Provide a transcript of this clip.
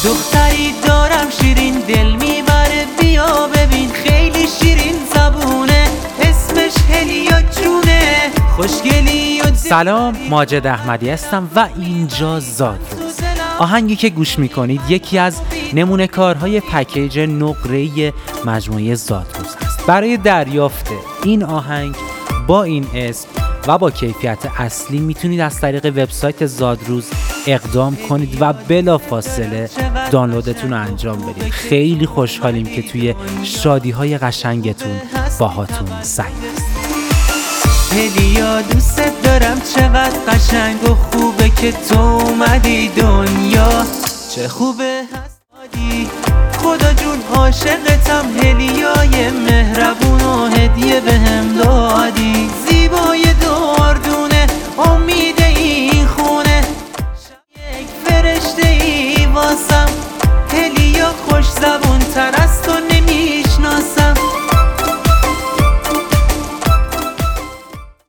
دختری دارم شیرین دل میبره بیا ببین خیلی شیرین زبونه اسمش هلیا جونه خوشگلی و سلام، ماجد احمدی هستم و اینجا زادروز. آهنگی که گوش میکنید یکی از نمونه کارهای پکیج نقره‌ای مجموعه زادروز هست. برای دریافت این آهنگ با این اسم و با کیفیت اصلی میتونید از طریق وبسایت زادروز اقدام کنید و بلافاصله دانلودتون رو انجام بدید. خیلی خوشحالیم که توی شادی‌های قشنگتون باهاتون سعی است. هلیا دوست دارم چقدر قشنگ و خوبه که تو اومدی دنیا چه خوبه هستی خدا جون عاشقتم هلیای مهربون و هدیه بهم دادی زیبای دردونه امید این خونه یک فرشته ای واسم